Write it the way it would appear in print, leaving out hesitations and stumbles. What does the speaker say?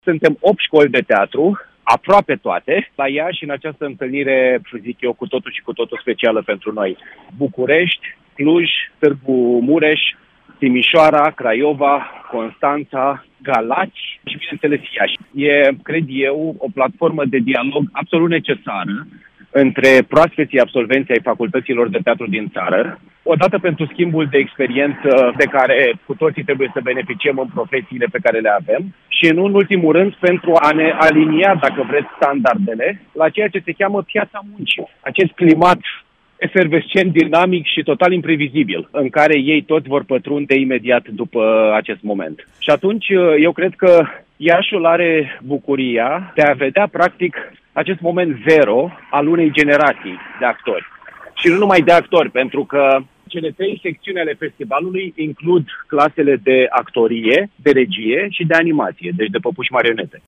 Suntem 8 școli de teatru, aproape toate, la Iași, în această întâlnire, zic eu, cu totul și cu totul specială pentru noi. București, Cluj, Târgu Mureș, Timișoara, Craiova, Constanța, Galați și, bineînțeles, Iași. E, cred eu, o platformă de dialog absolut necesară între proaspeții absolvenții ai facultăților de teatru din țară, odată pentru schimbul de experiență de care cu toții trebuie să beneficiem în profesiile pe care le avem și, în ultimul rând, pentru a ne alinia, dacă vreți, standardele la ceea ce se cheamă piața muncii. Acest climat efervescent, dinamic și total imprevizibil, în care ei toți vor pătrunde imediat după acest moment. Și atunci, eu cred că Iașiul are bucuria de a vedea, practic, acest moment zero al unei generații de actori. Și nu numai de actori, pentru că cele 3 secțiuni ale festivalului includ clasele de actorie, de regie și de animație, deci de păpuși marionete.